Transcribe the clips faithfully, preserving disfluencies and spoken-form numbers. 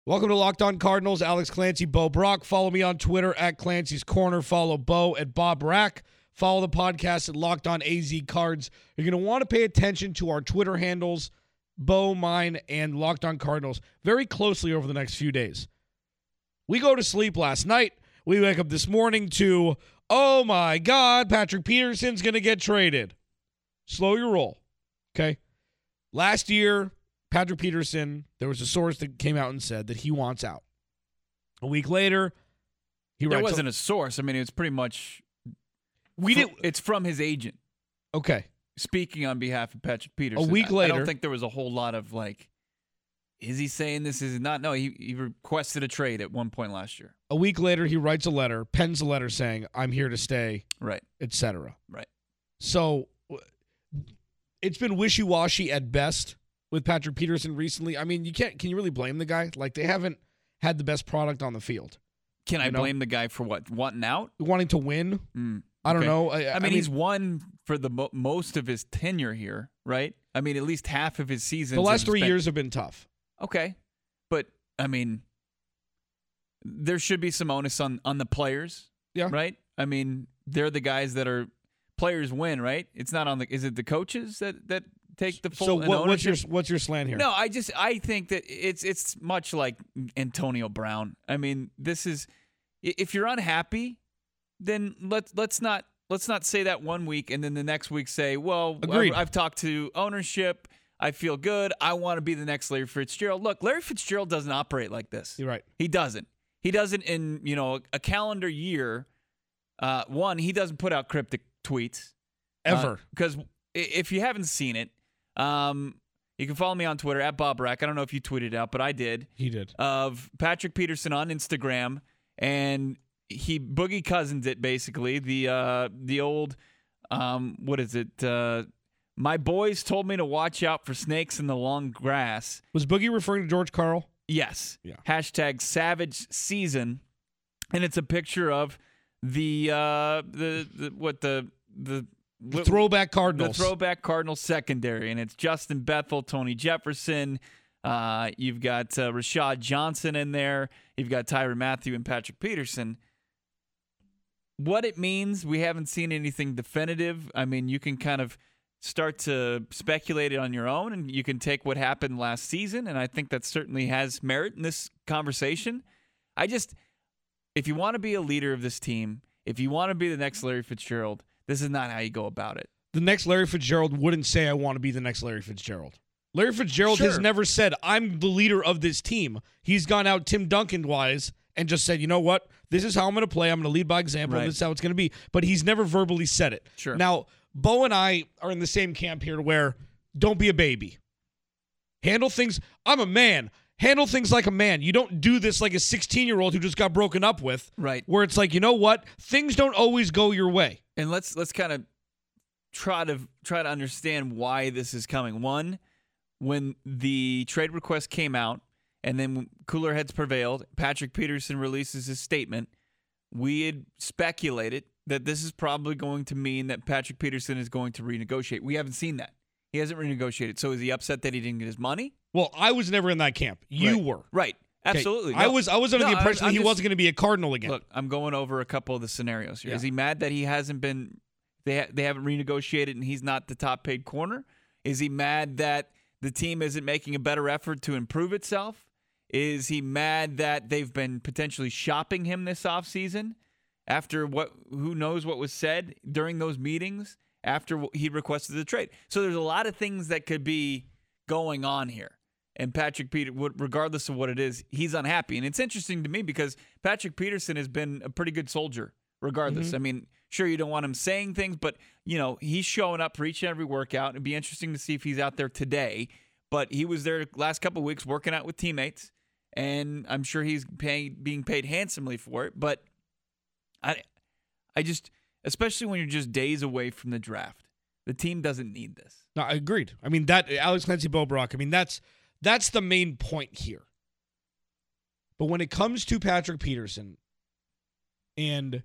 Welcome to Locked On Cardinals. Alex Clancy, Bo Brock. Follow me on Twitter at Clancy's Corner. Follow Bo at Bob Rack. Follow the podcast at Locked On A Z Cards. You're going to want to pay attention to our Twitter handles, Bo, mine, and Locked On Cardinals, very closely over the next few days. We go to sleep last night. We wake up this morning to, oh my God, Patrick Peterson's going to get traded. Slow your roll, okay? Last year, Patrick Peterson, there was a source that came out and said that he wants out. A week later, he There writes wasn't a source. I mean, it was pretty much. We fr- did. It's from his agent Okay. speaking on behalf of Patrick Peterson. A week I- later- I don't think there was a whole lot of like, is he saying this? Is he not? No, he, he requested a trade at one point last year. A week later, he writes a letter, pens a letter saying, I'm here to stay, Right. et cetera. Right. So w- it's been wishy-washy at best with Patrick Peterson recently. I mean, you can't. Can you really blame the guy? Like, they haven't had the best product on the field. Can I You know? blame the guy for what? Wanting out? Wanting to win, Mm, I don't okay. know. I, I I mean, he's won for the mo- most of his tenure here, right? I mean, at least half of his season. the last three years have been tough. Okay. But, I mean, there should be some onus on, on the players. Yeah. Right? I mean, they're the guys that are players win, right? It's not on the is it the coaches that, that take the full So and what, what's your ownership? what's your slant here? No, I just I think that it's it's much like Antonio Brown. I mean, this is if you're unhappy, then let's let's not let's not say that one week and then the next week say, well, Agreed. I've, I've talked to ownership. I feel good. I want to be the next Larry Fitzgerald. Look, Larry Fitzgerald doesn't operate like this. You're right. He doesn't. He doesn't in, you know, a calendar year. Uh, one, he doesn't put out cryptic tweets. Ever. Because if you haven't seen it, um, you can follow me on Twitter at Bob Rack. I don't know if you tweeted it out, but I did. He did. Of Patrick Peterson on Instagram, and he Boogie Cousins it basically. The uh, the old, um, what is it? Uh, my boys told me to watch out for snakes in the long grass. Was Boogie referring to George Karl? Yes. Yeah. Hashtag Savage Season, and it's a picture of the uh, the, the what the the. The throwback Cardinals. The throwback Cardinals secondary, and it's Justin Bethel, Tony Jefferson. Uh, you've got uh, Rashad Johnson in there. You've got Tyrann Mathieu and Patrick Peterson. What it means, we haven't seen anything definitive. I mean, you can kind of start to speculate it on your own, and you can take what happened last season, and I think that certainly has merit in this conversation. I just, if you want to be a leader of this team, if you want to be the next Larry Fitzgerald, this is not how you go about it. The next Larry Fitzgerald wouldn't say, I want to be the next Larry Fitzgerald. Larry Fitzgerald Sure. has never said, I'm the leader of this team. He's gone out Tim Duncan-wise and just said, you know what? This is how I'm going to play. I'm going to lead by example. Right. This is how it's going to be. But he's never verbally said it. Sure. Now, Bo and I are in the same camp here where don't be a baby. Handle things. I'm a man. Handle things like a man. You don't do this like a sixteen-year-old who just got broken up with. Right. Where it's like, you know what? Things don't always go your way. And let's let's kind of try to try to understand why this is coming. One, when the trade request came out, and then when cooler heads prevailed, Patrick Peterson releases his statement. We had speculated that this is probably going to mean that Patrick Peterson is going to renegotiate. We haven't seen that. He hasn't renegotiated. So is he upset that he didn't get his money? Well, I was never in that camp. You Right. were. Right. Okay, Absolutely. I No. was I was under No, the impression I'm- that he I'm just- wasn't going to be a Cardinal again. Look, I'm going over a couple of the scenarios here. Yeah. Is he mad that he hasn't been they ha- they haven't renegotiated and he's not the top paid corner? Is he mad that the team isn't making a better effort to improve itself? Is he mad that they've been potentially shopping him this offseason after what who knows what was said during those meetings after he requested the trade? So there's a lot of things that could be going on here. And Patrick Peter, regardless of what it is, he's unhappy. And it's interesting to me because Patrick Peterson has been a pretty good soldier regardless. Mm-hmm. I mean, sure, you don't want him saying things, but, you know, he's showing up for each and every workout. It'd be interesting to see if he's out there today. But he was there last couple of weeks working out with teammates, and I'm sure he's paying, being paid handsomely for it. But I, I just, especially when you're just days away from the draft, the team doesn't need this. No, I agreed. I mean, that Alex Clancy, Bo Brock, I mean, that's that's the main point here. But when it comes to Patrick Peterson, and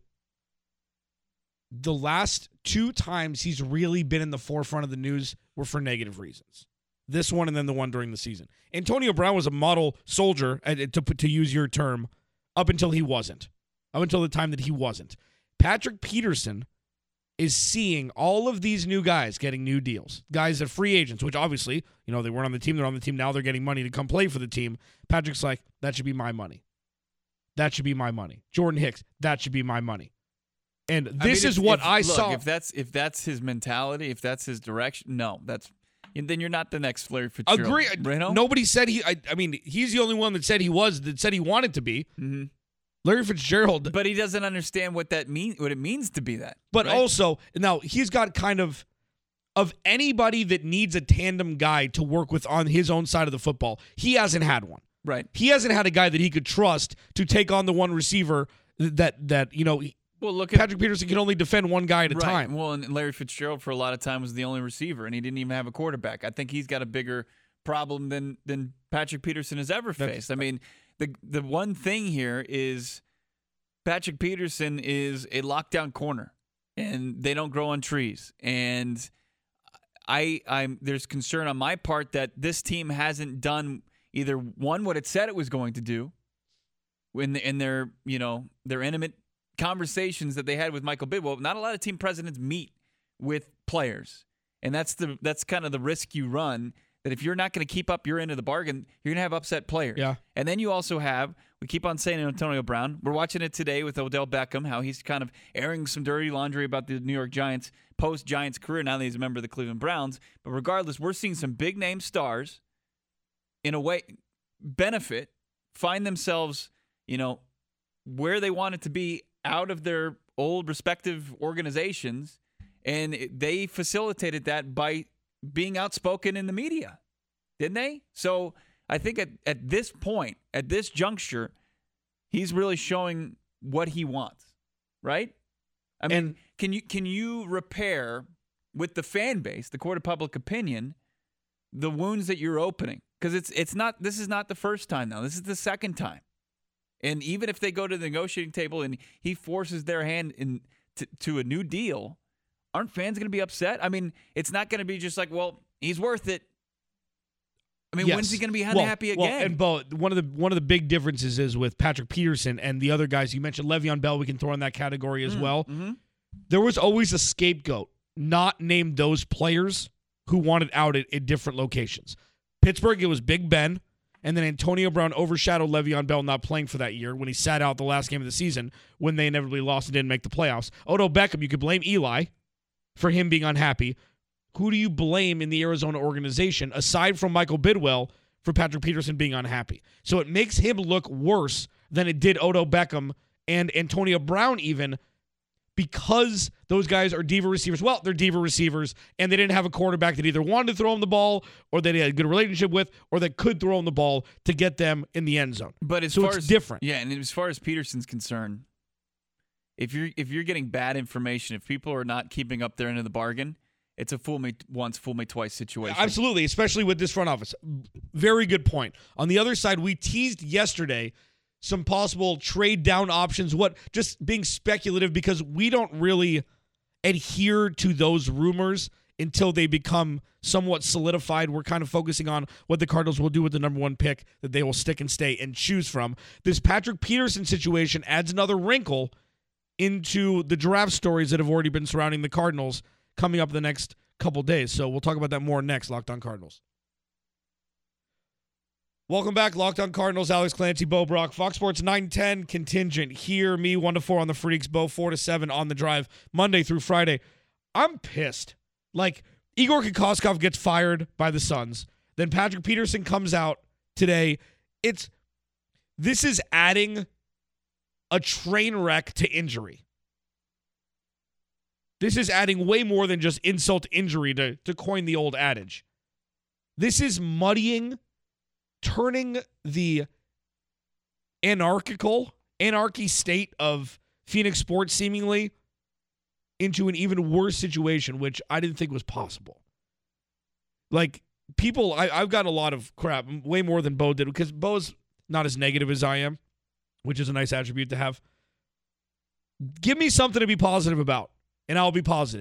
the last two times he's really been in the forefront of the news were for negative reasons. This one and then the one during the season. Antonio Brown was a model soldier, uh, to, to use your term, up until he wasn't. Up until the time that he wasn't. Patrick Peterson is seeing all of these new guys getting new deals. Guys that free agents, which obviously, you know, they weren't on the team. They're on the team now. They're getting money to come play for the team. Patrick's like, that should be my money. That should be my money. Jordan Hicks, that should be my money. And this I mean, is if, what if, I look, saw. If that's if that's his mentality, if that's his direction, no, that's and then you're not the next Larry Fitzgerald. Agree. You know? Nobody said he. I, I mean, he's the only one that said he was. That said he wanted to be. Mm-hmm. Larry Fitzgerald. But he doesn't understand what that mean. What it means to be that. But right? also, now he's got kind of of anybody that needs a tandem guy to work with on his own side of the football. He hasn't had one. Right. He hasn't had a guy that he could trust to take on the one receiver that that you know. Well, look at Patrick Peterson can only defend one guy at a right. time. Well, and Larry Fitzgerald for a lot of time was the only receiver, and he didn't even have a quarterback. I think he's got a bigger problem than than Patrick Peterson has ever faced. That's, I mean, the the one thing here is Patrick Peterson is a lockdown corner, and they don't grow on trees. And I I'm there's concern on my part that this team hasn't done either one what it said it was going to do in the, in their you know their intimate conversations that they had with Michael Bidwell. Not a lot of team presidents meet with players, and that's the that's kind of the risk you run. That if you're not going to keep up your end of the bargain, you're going to have upset players. Yeah. And then you also have, we keep on saying Antonio Brown. We're watching it today with Odell Beckham, how he's kind of airing some dirty laundry about the New York Giants post-Giants career now that he's a member of the Cleveland Browns. But regardless, we're seeing some big-name stars, in a way, benefit, find themselves, you know, where they wanted to be out of their old respective organizations, and they facilitated that by being outspoken in the media, didn't they? So I think at, at this point, at this juncture, he's really showing what he wants, right? I mean, and, can you can you repair with the fan base, the court of public opinion, the wounds that you're opening? Because it's it's not this is not the first time now. This is the second time. And even if they go to the negotiating table and he forces their hand in to, to a new deal, aren't fans going to be upset? I mean, it's not going to be just like, well, he's worth it. I mean, yes. when's he going to be well, unhappy well, again? And Bo, one of the one of the big differences is with Patrick Peterson and the other guys you mentioned, Le'Veon Bell. We can throw in that category as mm, well. Mm-hmm. There was always a scapegoat, not named those players who wanted out at, at different locations. Pittsburgh, it was Big Ben. And then Antonio Brown overshadowed Le'Veon Bell not playing for that year when he sat out the last game of the season when they inevitably lost and didn't make the playoffs. Odell Beckham, you could blame Eli for him being unhappy. Who do you blame in the Arizona organization, aside from Michael Bidwell, for Patrick Peterson being unhappy? So it makes him look worse than it did Odell Beckham and Antonio Brown even, because those guys are diva receivers. Well, they're diva receivers, and they didn't have a quarterback that either wanted to throw them the ball or that they had a good relationship with or that could throw them the ball to get them in the end zone. But as so far it's as, different. Yeah, and as far as Peterson's concerned, if you're if you're getting bad information, if people are not keeping up their end of the bargain, it's a fool me once, fool me twice situation. Absolutely, especially with this front office. Very good point. On the other side, we teased yesterday some possible trade down options, what just being speculative because we don't really adhere to those rumors until they become somewhat solidified. We're kind of focusing on what the Cardinals will do with the number one pick that they will stick and stay and choose from. This Patrick Peterson situation adds another wrinkle into the draft stories that have already been surrounding the Cardinals coming up the next couple days. So we'll talk about that more next, Locked On Cardinals. Welcome back, Locked On Cardinals. Alex Clancy, Bo Brock, Fox Sports nine ten contingent here. Me one to four on the Freaks, Bo four to seven on the Drive, Monday through Friday. I'm pissed. Like, Igor Kokoskov gets fired by the Suns. Then Patrick Peterson comes out today. It's this is adding a train wreck to injury. This is adding way more than just insult to injury, to, to coin the old adage. This is muddying, turning the anarchical, anarchy state of Phoenix sports seemingly into an even worse situation, which I didn't think was possible. Like, people, I, I've got a lot of crap, way more than Bo did, because Bo's not as negative as I am, which is a nice attribute to have. Give me something to be positive about, and I'll be positive.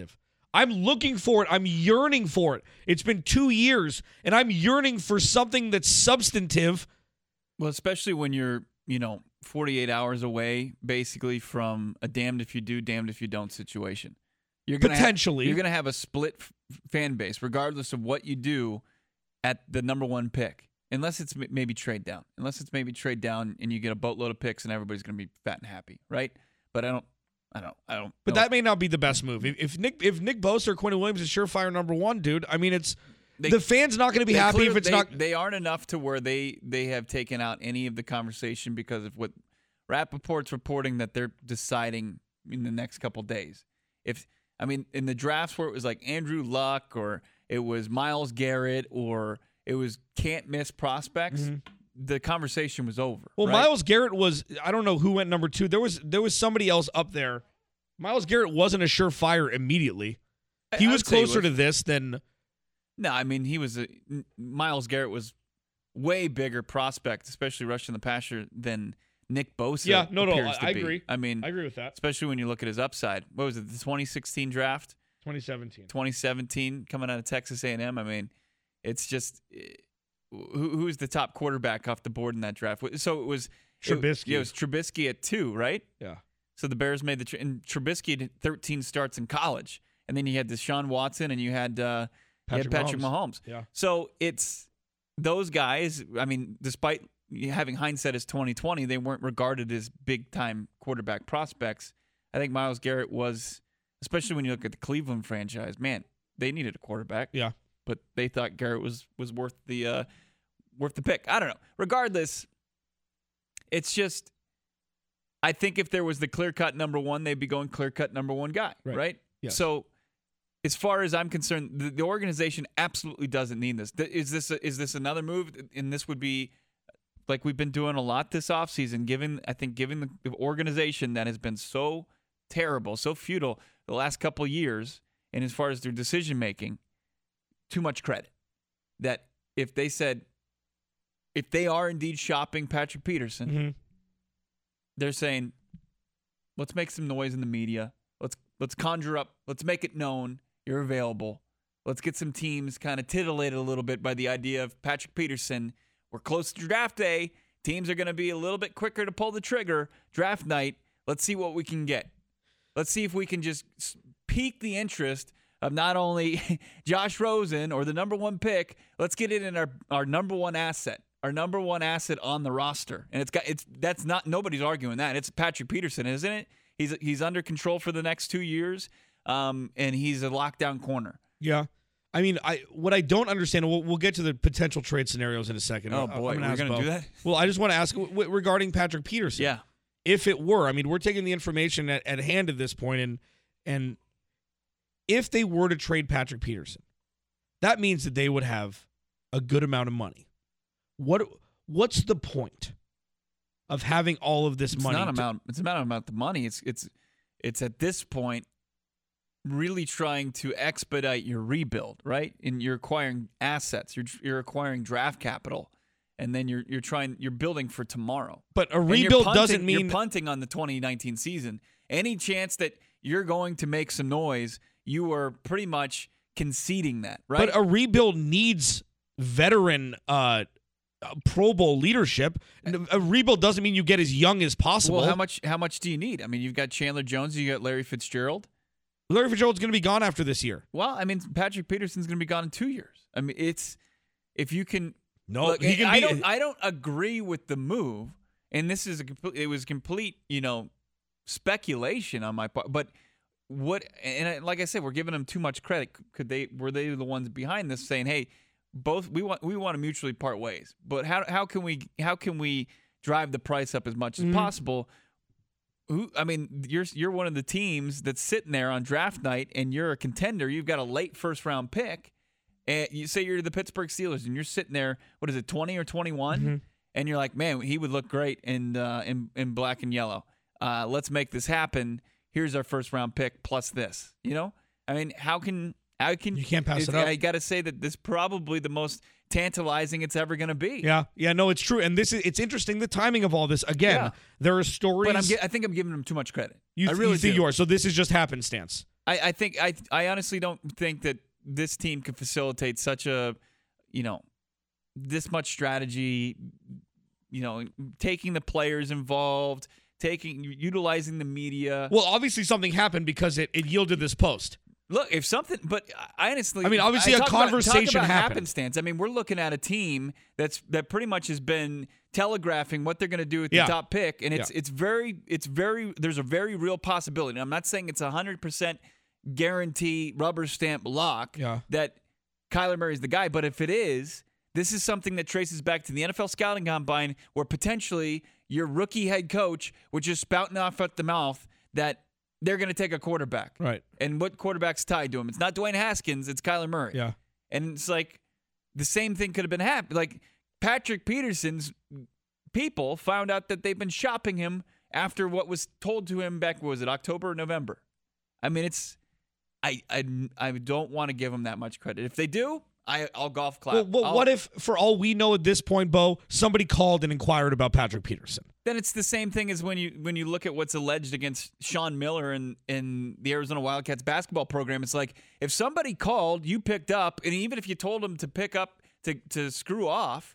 I'm looking for it. I'm yearning for it. It's been two years, and I'm yearning for something that's substantive. Well, especially when you're, you know, forty-eight hours away, basically, from a damned if you do, damned if you don't situation. You're gonna Potentially. Have, you're going to have a split f- fan base, regardless of what you do at the number one pick. Unless it's m- maybe trade down. Unless it's maybe trade down and you get a boatload of picks and everybody's going to be fat and happy, right? But I don't I don't I don't But know. that may not be the best move. If, if Nick if Nick Bosa or Quentin Williams is surefire number one, dude, I mean, it's They- the fans not going to be They happy clearly- if it's they, not. They aren't enough to where they, they have taken out any of the conversation because of what Rappaport's reporting that they're deciding in the next couple days. If I mean, in the drafts where it was like Andrew Luck or it was Myles Garrett or it was can't miss prospects, Mm-hmm. the conversation was over. Well, right? Myles Garrett was. I don't know who went number two. There was there was somebody else up there. Myles Garrett wasn't a surefire immediately. He I- was I'd say he closer was. to this than. No, I mean he was a Myles Garrett was way bigger prospect, especially rushing the passer than Nick Bosa. Yeah, no, no, appears I- to I be. agree. I mean, I agree with that. especially when you look at his upside. What was it? The twenty sixteen draft, twenty seventeen. twenty seventeen, coming out of Texas A and M. I mean, it's just eh, who, who's the top quarterback off the board in that draft? So it was Trubisky. It, yeah, it was Trubisky at two, right? Yeah. So the Bears made the tr- and Trubisky had thirteen starts in college, and then you had Deshaun Watson, and you had uh, you had Patrick Patrick Mahomes. Mahomes. Yeah. So it's those guys. I mean, despite having hindsight as twenty twenty, they weren't regarded as big time quarterback prospects. I think Myles Garrett was, especially when you look at the Cleveland franchise. Man, they needed a quarterback. Yeah. But they thought Garrett was was worth the uh, worth the pick. I don't know. Regardless, it's just. I think if there was the clear-cut number one, they'd be going clear-cut number one guy, right? Right. Yes. So, as far as I'm concerned, the, the organization absolutely doesn't need this. Th- Is this a, is this another move? And this would be like we've been doing a lot this offseason, given I think given the, the organization that has been so terrible, so futile the last couple of years, and as far as their decision making, too much credit. That if they said if they are indeed shopping Patrick Peterson. Mm-hmm. They're saying, let's make some noise in the media. Let's let's conjure up. Let's make it known you're available. Let's get some teams kind of titillated a little bit by the idea of Patrick Peterson. We're close to draft day. Teams are going to be a little bit quicker to pull the trigger. Draft night. Let's see what we can get. Let's see if we can just pique the interest of not only Josh Rosen or the number one pick. Let's get it in our, our number one asset. Our number one asset on the roster, and it's got it's that's not nobody's arguing that it's Patrick Peterson, isn't it? He's he's under control for the next two years, um, and he's a lockdown corner. Yeah. I mean, I what I don't understand. We'll, we'll get to the potential trade scenarios in a second. Oh I- boy, I'm we're ask going to Bo. do that. Well, I just want to ask w- w- regarding Patrick Peterson. Yeah, If it were, I mean, we're taking the information at, at hand at this point, and and if they were to trade Patrick Peterson, that means that they would have a good amount of money. What what's the point of having all of this it's money? not to- about it's not about the money. It's it's it's at this point really trying to expedite your rebuild, right? And you're acquiring assets. You're you're acquiring draft capital, and then you're you're trying you're building for tomorrow. but a And you're rebuild punting- doesn't mean you're punting on the twenty nineteen season. Any chance that you're going to make some noise, you are pretty much conceding that, right? But a rebuild needs veteran uh, uh, Pro Bowl leadership. A rebuild doesn't mean you get as young as possible. well, how much how much do you need? I mean, you've got Chandler Jones, you got Larry Fitzgerald. Larry Fitzgerald's going to be gone after this year. Well, I mean, Patrick Peterson's going to be gone in two years. I mean, it's if you can. No, look, he can I be. don't. I don't agree with the move, and this is a complete. It was complete, you know, speculation on my part. But what? And I- like I said, we're giving them too much credit. Could they? Were they the ones behind this, saying, "Hey, both we want we want to mutually part ways." But how how can we how can we drive the price up as much as Mhm. possible? Who? I mean, you're you're one of the teams that's sitting there on draft night, and you're a contender. You've got a late first round pick, and you say you're the Pittsburgh Steelers, and you're sitting there. What is it, twenty or twenty-one? Mhm. And you're like, man, he would look great in uh, in in black and yellow. Uh, let's make this happen. Here's our first round pick plus this. You know, I mean, how can how can You can't pass it's- it up. I got to say that this is probably the most tantalizing it's ever going to be. Yeah, yeah, no, it's true, and this is it's interesting the timing of all this. Again, Yeah. there are stories. But I'm, gi- I think I'm giving him too much credit. you, I th- really you think do. you are. So this is just happenstance. I, I think I I honestly don't think that this team can facilitate such a, you know, this much strategy, you know, taking the players involved, taking utilizing the media. Well, obviously something happened because it, it yielded this post. Look, if something, but I honestly, I mean, obviously I a talk conversation about, talk about happened. happenstance. I mean, we're looking at a team that's that pretty much has been telegraphing what they're going to do with Yeah. the top pick, and it's Yeah. it's very it's very there's a very real possibility. And I'm not saying it's a hundred percent guarantee, rubber stamp lock Yeah. that Kyler Murray is the guy, but if it is, this is something that traces back to the N F L scouting combine, where potentially your rookie head coach was just spouting off at the mouth that they're going to take a quarterback. Right. And what quarterback's tied to him? It's not Dwayne Haskins, it's Kyler Murray. Yeah. And it's like the same thing could have been happening. Like Patrick Peterson's people found out that they've been shopping him after what was told to him back, what was it, October or November? I mean, it's I I, I don't want to give them that much credit. If they do, I, I'll golf clap. Well, well I'll- what if, for all we know at this point, Bo, somebody called and inquired about Patrick Peterson? Then it's the same thing as when you when you look at what's alleged against Sean Miller and in the Arizona Wildcats basketball program. It's like if somebody called, you picked up, and even if you told them to pick up to to screw off,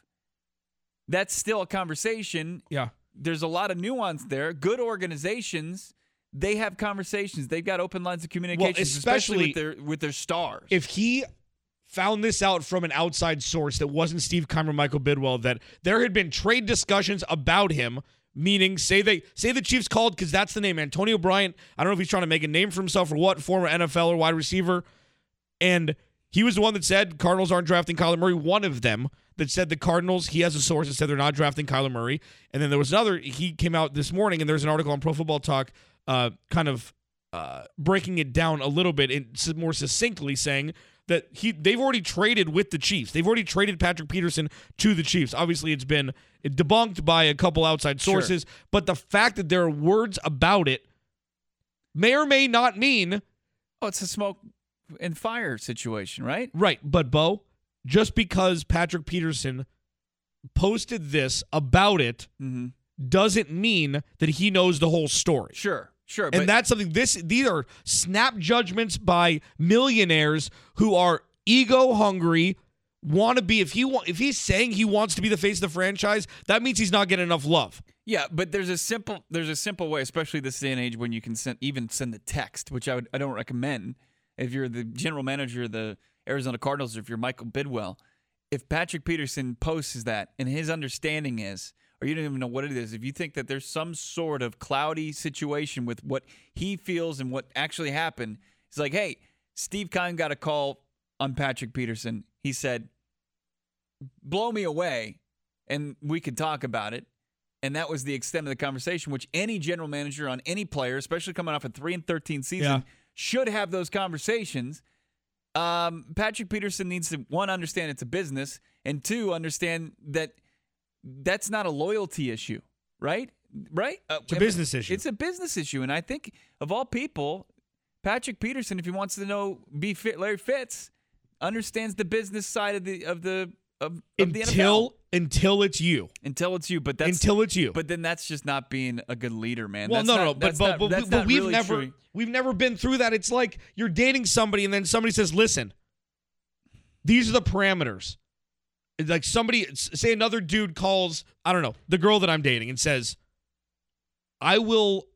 that's still a conversation. Yeah. There's a lot of nuance there. Good organizations, they have conversations. They've got open lines of communication, especially with their with their stars. If he found this out from an outside source that wasn't Steve Keim or Michael Bidwell, that there had been trade discussions about him, meaning say they say the Chiefs called, because that's the name, Antonio Bryant. I don't know if he's trying to make a name for himself or what, former N F L or wide receiver. And he was the one that said Cardinals aren't drafting Kyler Murray. One of them that said the Cardinals, he has a source that said they're not drafting Kyler Murray. And then there was another, he came out this morning, and there's an article on Pro Football Talk uh, kind of uh, breaking it down a little bit and more succinctly saying that he they've already traded with the Chiefs. They've already traded Patrick Peterson to the Chiefs. Obviously, it's been debunked by a couple outside sources, sure. But the fact that there are words about it may or may not mean... Oh, it's a smoke and fire situation, right? Right, but Bo, just because Patrick Peterson posted this about it mm-hmm. doesn't mean that he knows the whole story. Sure. Sure, and that's something. This these are snap judgments by millionaires who are ego hungry, want to be. If he want, if he's saying he wants to be the face of the franchise, that means he's not getting enough love. Yeah, but there's a simple there's a simple way, especially this day and age, when you can send even send the text, which I would I don't recommend if you're the general manager of the Arizona Cardinals or if you're Michael Bidwell. If Patrick Peterson posts that, and his understanding is, or you don't even know what it is, if you think that there's some sort of cloudy situation with what he feels and what actually happened, it's like, hey, Steve Keim got a call on Patrick Peterson. He said, blow me away, and we could talk about it. And that was the extent of the conversation, which any general manager on any player, especially coming off a three and thirteen season, yeah. should have those conversations. Um, Patrick Peterson needs to, one, understand it's a business, and two, understand that that's not a loyalty issue, right? Right? Uh, it's a business issue. It's a business issue, and I think of all people, Patrick Peterson, if he wants to know, be fit, Larry Fitz, understands the business side of the of the of, of the N F L. Until it's you. Until it's you, but that's until it's you. But then that's just not being a good leader, man. Well, that's no, not, no, but but, not, but, but we've really never true. we've never been through that. It's like you're dating somebody, and then somebody says, "Listen, these are the parameters." It's like somebody, say another dude calls, I don't know, the girl that I'm dating and says, I will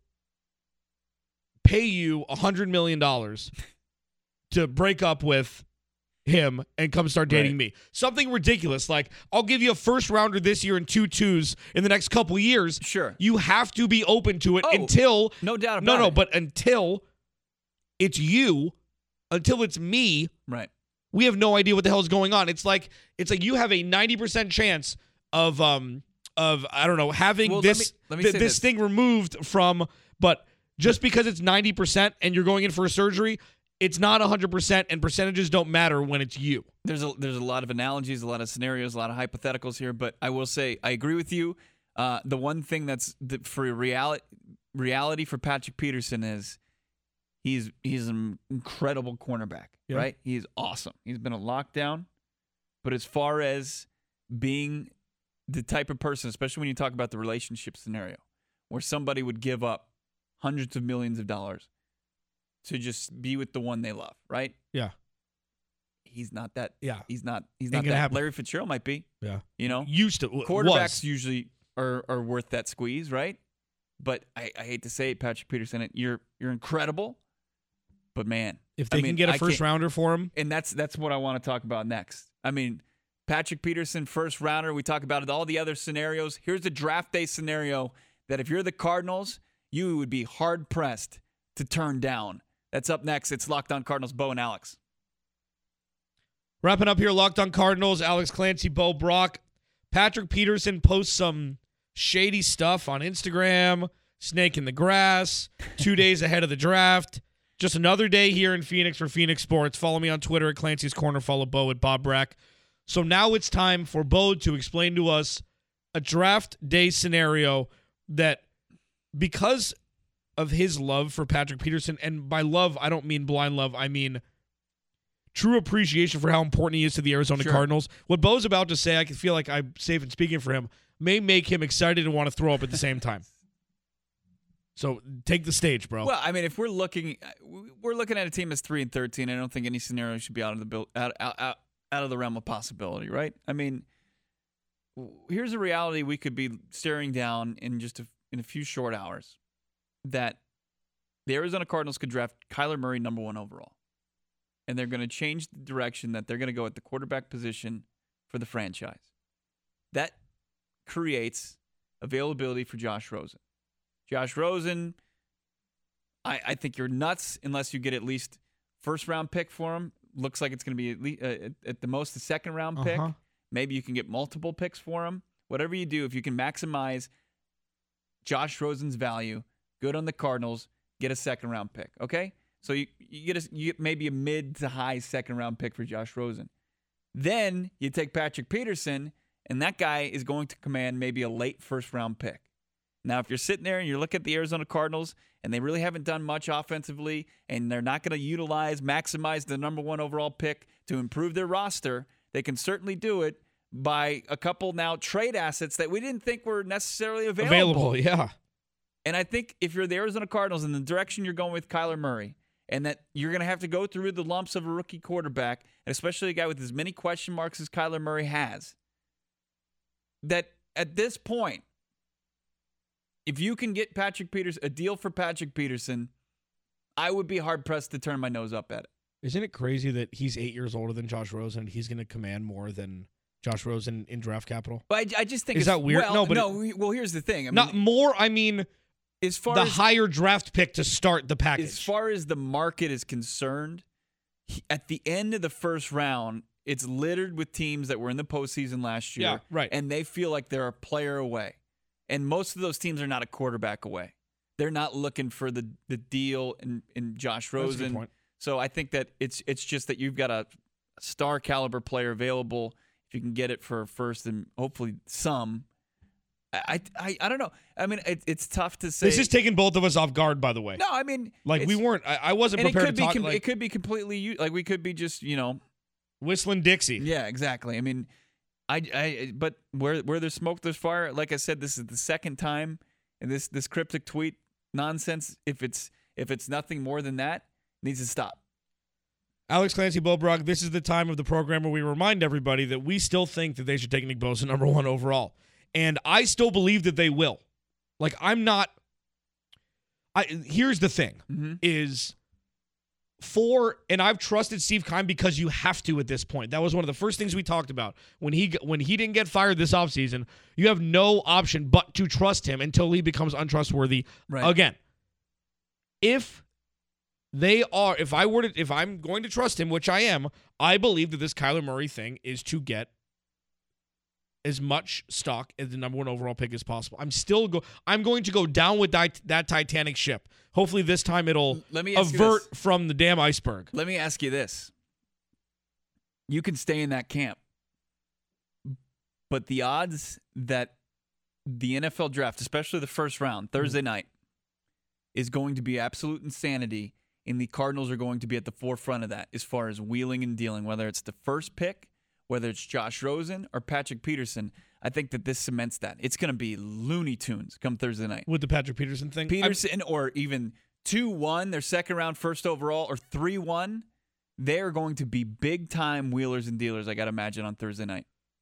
pay you one hundred million dollars to break up with him and come start dating right. me. Something ridiculous, like, I'll give you a first rounder this year and two twos in the next couple of years. Sure. You have to be open to it oh, until... No doubt about no, it. No, no, but until it's you, until it's me... Right. We have no idea what the hell is going on. It's like it's like you have a ninety percent chance of um of I don't know having well, this let me, let me th- say this, this thing removed from, but just because it's ninety percent and you're going in for a surgery, it's not one hundred percent, and percentages don't matter when it's you. There's a there's a lot of analogies, a lot of scenarios, a lot of hypotheticals here, but I will say I agree with you. Uh, the one thing that's the, for reality reality for Patrick Peterson is he's he's an incredible cornerback. Yeah. Right? He's awesome. He's been a lockdown. But as far as being the type of person, especially when you talk about the relationship scenario, where somebody would give up hundreds of millions of dollars to just be with the one they love, right? Yeah. He's not that. Yeah. He's not. He's Ain't not gonna that. happen. Larry Fitzgerald might be. Yeah. You know, Used to. quarterbacks Was. usually are are worth that squeeze, right? But I, I hate to say it, Patrick Peterson, you're you're incredible. But man, If they I mean, can get a I first can't- rounder for him, and that's that's what I want to talk about next. I mean, Patrick Peterson, first rounder. We talk about it, all the other scenarios. Here's a draft day scenario that if you're the Cardinals, you would be hard pressed to turn down. That's up next. It's Locked On Cardinals, Bo and Alex. wrapping up here, Locked On Cardinals, Alex Clancy, Bo Brock. Patrick Peterson posts some shady stuff on Instagram, snake in the grass, two days ahead of the draft. Just another day here in Phoenix for Phoenix Sports. Follow me on Twitter at Clancy's Corner. Follow Bo at Bob Brack. So now it's time for Bo to explain to us a draft day scenario that, because of his love for Patrick Peterson, and by love, I don't mean blind love, I mean true appreciation for how important he is to the Arizona Sure. Cardinals. What Bo's about to say, I can feel like I'm safe in speaking for him, may make him excited and want to throw up at the same time. So take the stage, bro. Well, I mean, if we're looking, we're looking at a team that's three and thirteen. I don't think any scenario should be out of the bill, out, out, out, out of the realm of possibility, right? I mean, here's a reality we could be staring down in just a, in a few short hours, that the Arizona Cardinals could draft Kyler Murray number one overall, and they're going to change the direction that they're going to go at the quarterback position for the franchise. That creates availability for Josh Rosen. Josh Rosen, I, I think you're nuts unless you get at least first round pick for him. Looks like it's going to be at, least, uh, at, at the most a second round pick. Uh-huh. Maybe you can get multiple picks for him. Whatever you do, if you can maximize Josh Rosen's value, good on the Cardinals, get a second round pick. Okay, so you you get a, you get maybe a mid to high second round pick for Josh Rosen. Then you take Patrick Peterson, and that guy is going to command maybe a late first round pick. Now, if you're sitting there and you're looking at the Arizona Cardinals and they really haven't done much offensively and they're not going to utilize, maximize the number one overall pick to improve their roster, they can certainly do it by a couple now trade assets that we didn't think were necessarily available. Available, yeah. And I think if you're the Arizona Cardinals in the direction you're going with Kyler Murray, and that you're going to have to go through the lumps of a rookie quarterback, and especially a guy with as many question marks as Kyler Murray has, that at this point, if you can get Patrick Peterson, a deal for Patrick Peterson, I would be hard-pressed to turn my nose up at it. Isn't it crazy that he's eight years older than Josh Rosen and he's going to command more than Josh Rosen in draft capital? But I, I just think Is it's, that weird? Well, No, but no. well, here's the thing. I mean, Not more, I mean as far the as higher draft pick to start the package. as far as the market is concerned, he, at the end of the first round, it's littered with teams that were in the postseason last year, Yeah, right. and they feel like they're a player away. And most of those teams are not a quarterback away. They're not looking for the the deal in, in Josh That's a good Rosen. point. So I think that it's it's just that you've got a star caliber player available. If you can get it for first and hopefully some. I I, I don't know. I mean, it, it's tough to say. This is taking both of us off guard, by the way. no, I mean, Like, we it's- weren't, I, I wasn't and it prepared could to be talk com- like it could be completely u- like we could be just you know whistling Dixie. yeah, exactly. I mean, I, I, but where where there's smoke, there's fire. Like I said, this is the second time, and this this cryptic tweet nonsense. If it's if it's nothing more than that, needs to stop. Alex Clancy, Bo Brock, this is the time of the program where we remind everybody that we still think that they should take Nick Bosa number one overall. And I still believe that they will. Like, I'm not I here's the thing Mm-hmm. is for and I've trusted Steve Keim because you have to at this point. That was one of the first things we talked about. When he when he didn't get fired this offseason, you have no option but to trust him until he becomes untrustworthy Right. again. If they are, if I were to, if I'm going to trust him, which I am, I believe that this Kyler Murray thing is to get as much stock as the number one overall pick as possible. I'm still go. I'm going to go down with that, that Titanic ship. Hopefully, this time it'll Let me ask you avert this. from the damn iceberg. Let me ask you this: you can stay in that camp, but the odds that the N F L draft, especially the first round, Thursday night, is going to be absolute insanity, and the Cardinals are going to be at the forefront of that as far as wheeling and dealing, whether it's the first pick, whether it's Josh Rosen or Patrick Peterson. I think that this cements that. It's going to be Looney Tunes come Thursday night. With the Patrick Peterson thing, I'm- Peterson or even two one, their second round, first overall, or three one, they're going to be big-time wheelers and dealers, I got to imagine, on Thursday night.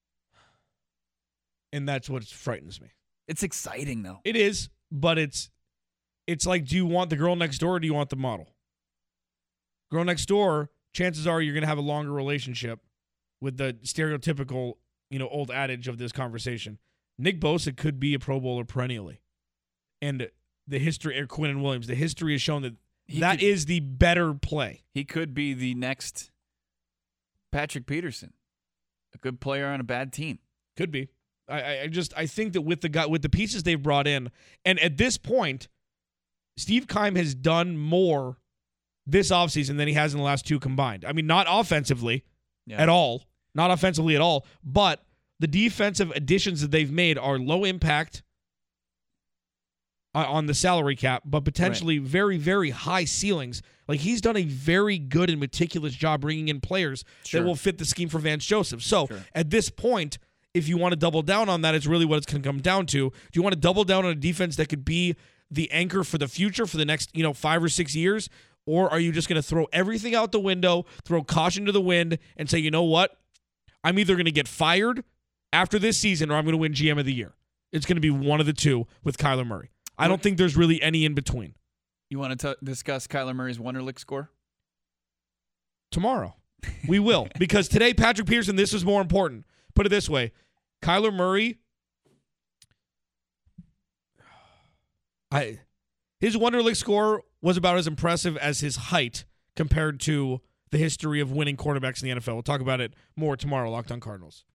And that's what frightens me. It's exciting, though. It is, but it's it's like, do you want the girl next door or do you want the model? Girl next door, chances are you're going to have a longer relationship with the stereotypical, you know, old adage of this conversation. Nick Bosa could be a Pro Bowler perennially. And the history, or Quinnen Williams, the history has shown that he that could, is the better play. He could be the next Patrick Peterson, a good player on a bad team. Could be. I, I just I think that with the guy, with the pieces they've brought in, and at this point, Steve Keim has done more this offseason than he has in the last two combined. I mean, not offensively yeah. at all, not offensively at all, but the defensive additions that they've made are low impact on the salary cap, but potentially right. very, very high ceilings. Like, he's done a very good and meticulous job bringing in players sure. that will fit the scheme for Vance Joseph. So sure. at this point, if you want to double down on that, it's really what it's going to come down to. Do you want to double down on a defense that could be the anchor for the future for the next, you know, five or six years? Or are you just going to throw everything out the window, throw caution to the wind, and say, you know what? I'm either going to get fired after this season or I'm going to win G M of the year. It's going to be one of the two with Kyler Murray. I don't think there's really any in between. You want to t- discuss Kyler Murray's Wonderlic score? Tomorrow. We will. Because today, Patrick Peterson, this is more important. Put it this way. Kyler Murray, I, his Wonderlic score was about as impressive as his height compared to the history of winning quarterbacks in the N F L. We'll talk about it more tomorrow, Locked On Cardinals.